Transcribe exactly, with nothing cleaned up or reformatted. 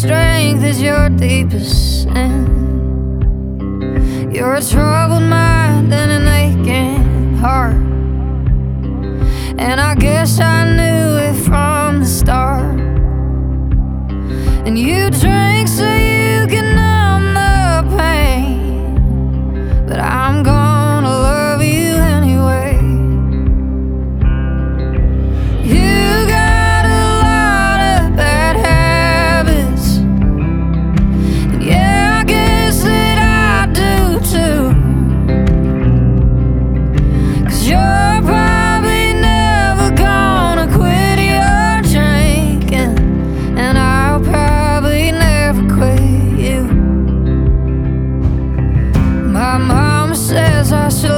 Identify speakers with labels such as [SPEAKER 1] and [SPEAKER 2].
[SPEAKER 1] strength is your deepest sin. You're a troubled mind and an aching heart, and I guess I knew it from the start. And you drink so you can numb the pain, but I'm gonna love you anyway. You got a lot of bad habits, and yeah, I guess that I do too. 'Cause you're probably never gonna quit your drinking, and I'll probably never quit you. My mama says I should